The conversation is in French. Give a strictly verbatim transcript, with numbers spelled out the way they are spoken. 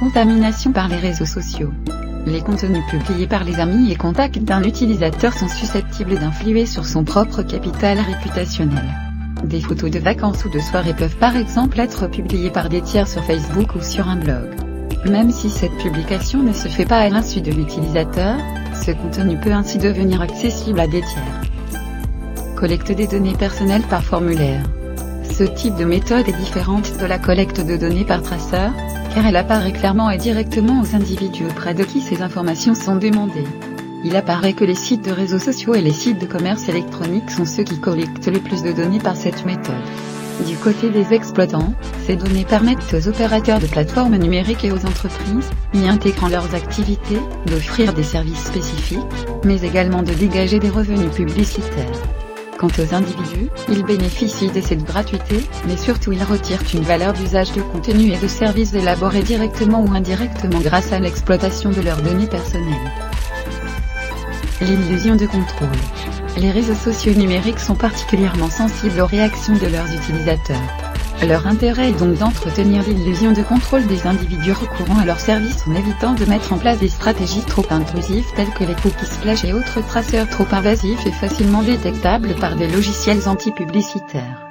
contamination par les réseaux sociaux. Les contenus publiés par les amis et contacts d'un utilisateur sont susceptibles d'influer sur son propre capital réputationnel. Des photos de vacances ou de soirées peuvent par exemple être publiées par des tiers sur Facebook ou sur un blog. Même si cette publication ne se fait pas à l'insu de l'utilisateur, ce contenu peut ainsi devenir accessible à des tiers. Collecte des données personnelles par formulaire. Ce type de méthode est différente de la collecte de données par traceur, car elle apparaît clairement et directement aux individus auprès de qui ces informations sont demandées. Il apparaît que les sites de réseaux sociaux et les sites de commerce électronique sont ceux qui collectent le plus de données par cette méthode. Du côté des exploitants, ces données permettent aux opérateurs de plateformes numériques et aux entreprises, y intégrant leurs activités, d'offrir des services spécifiques, mais également de dégager des revenus publicitaires. Quant aux individus, ils bénéficient de cette gratuité, mais surtout ils retirent une valeur d'usage de contenu et de services élaborés directement ou indirectement grâce à l'exploitation de leurs données personnelles. L'illusion de contrôle. Les réseaux sociaux numériques sont particulièrement sensibles aux réactions de leurs utilisateurs. Leur intérêt est donc d'entretenir l'illusion de contrôle des individus recourant à leurs services en évitant de mettre en place des stratégies trop intrusives telles que les cookies flash et autres traceurs trop invasifs et facilement détectables par des logiciels anti-publicitaires.